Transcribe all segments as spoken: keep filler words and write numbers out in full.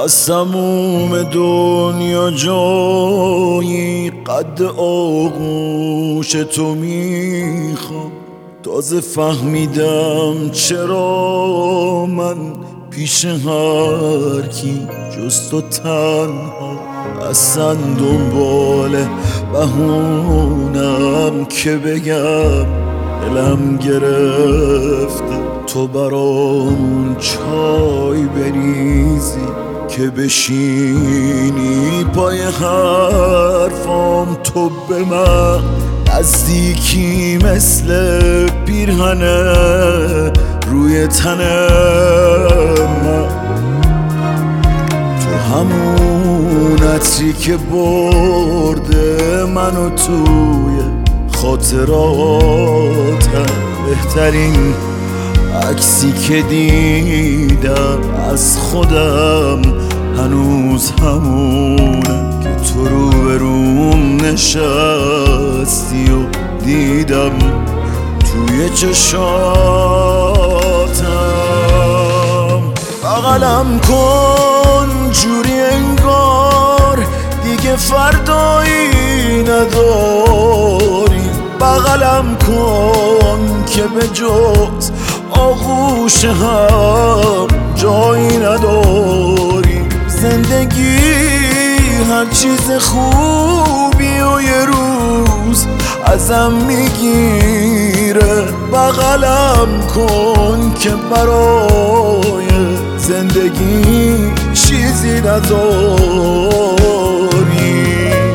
از تموم دنیا جایی قد آغوش تو میخوام. تازه فهمیدم چرا من پیش هر کی جز تو تنها. اصلا دنبال بهونم که بگم دلم گرفته تو برام چای بریزی که بشینی پای حرفام. تو به من نزدیکی مثل پیرهنه روی تن من. تو همون عطری که برده منو توی خاطراتم. بهترین عکسی که دیدم از خودم هنوز همونه که تو رو به روم نشستی و دیدم توی چشاتم. بغلم کن جوری انگار دیگه فردایی نداری. بغلم کن که به جز آغوش هم جایی نداری. زندگی هر چیز خوبی و یه روز ازم میگیره. بغلم کن که برای زندگی چیزی نداری.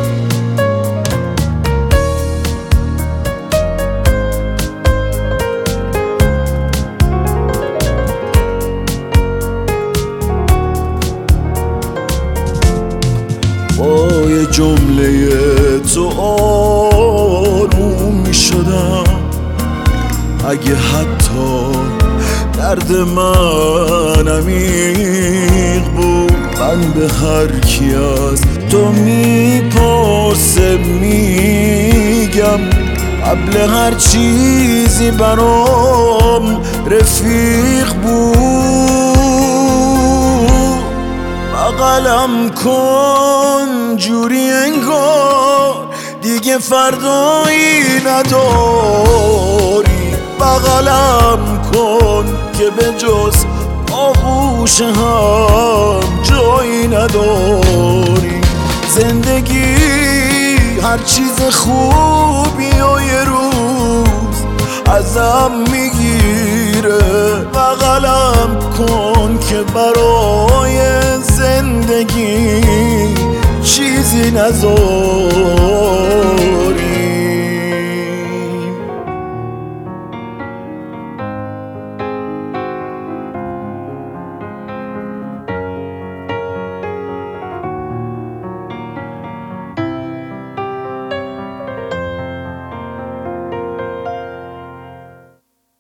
با یه جمله تو آروم می شدم. اگه حتی درد من عمیق بود من به هر کی از تو میپرسه میگم قبل هر چیزی برام رفیق بود. بغلم کن جوری انگار دیگه فردایی نداری. بغلم کن که به جز آغوش هم جایی نداری. زندگی هر چیز خوبی و یه روز ازم میگیره. بغلم کن که برای زندگی چیزی نذاری.